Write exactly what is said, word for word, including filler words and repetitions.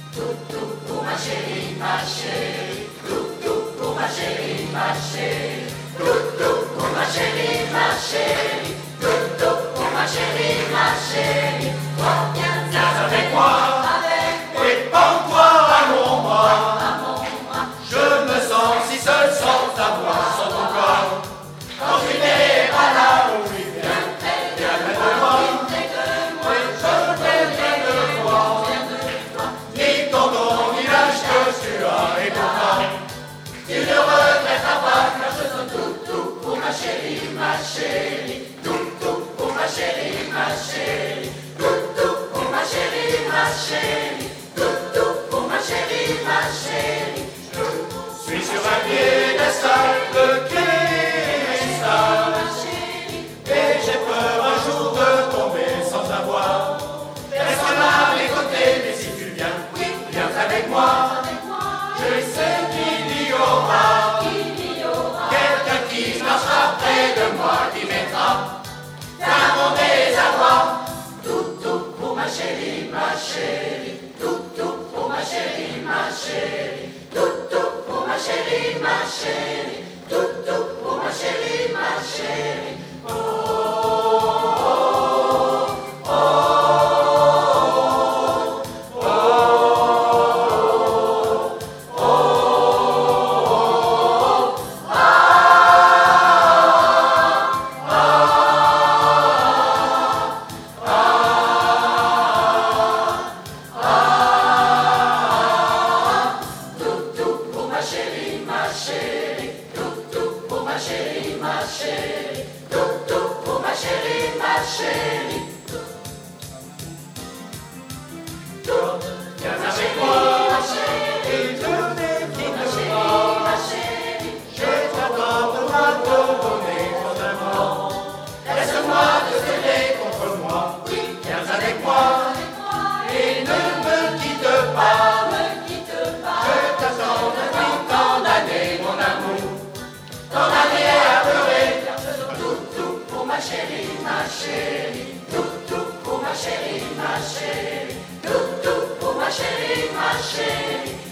Toutou pour ma chérie, ma chérie. Toutou pour ma chérie, ma chérie. Toutou pour ma chérie, ma chérie. Toutou pour ma chérie, ma chérie. Toi, viens, viens avec moi. Et prends-toi à mon bras. Je me sens si seul sans ta voix, sans ton corps. Quand tu n'es pas là, oui, viens, viens près de moi. Oui, je veux bien de toi. Ni ton nom, ni l'âge que tu as, et pourtant, tu ne regretteras pas, car je donne tout, tout pour ma chérie, ma chérie. Tout, tout pour ma chérie, ma chérie. Tout, tout pour ma chérie, ma chérie. Tout, tout pour ma chérie, ma chérie. Je suis sur un piédestal de cristal, et j'ai peur un jour de tomber sans savoir. Personne à mes côtés, mais si tu viens, oui, viens avec moi. Je sais qu'il y aura quelqu'un qui marchera près de moi, qui mettra fin à mon désarroi. Tout, tout pour ma chérie, ma chérie. Tout, tout pour ma chérie, ma chérie. Tout, tout pour ma chérie, ma chérie. Tout, tout pour ma chérie, ma chérie. Oh, oh, oh, oh, oh, oh, ah, ah, ah, ah. Tout, tout pour ma chérie, ma chérie. Tout, tout pour ma chérie, ma chérie. Tout, tout pour ma chérie, ma chérie. Tout, viens avec moi, ma chérie. Et je n'ai ma chérie, ma chérie. Je t'attends pour moi te donner ton amour. Laisse-moi te serrer contre moi. Oui, viens avec moi. Et ne me quitte pas. Je t'attends depuis tant d'années, mon amour. Tant d'années à pleurer. Tout, tout pour ma chérie, ma chérie. Tout, tout pour ma chérie, ma chérie. Tout, tout pour ma chérie, ma chérie.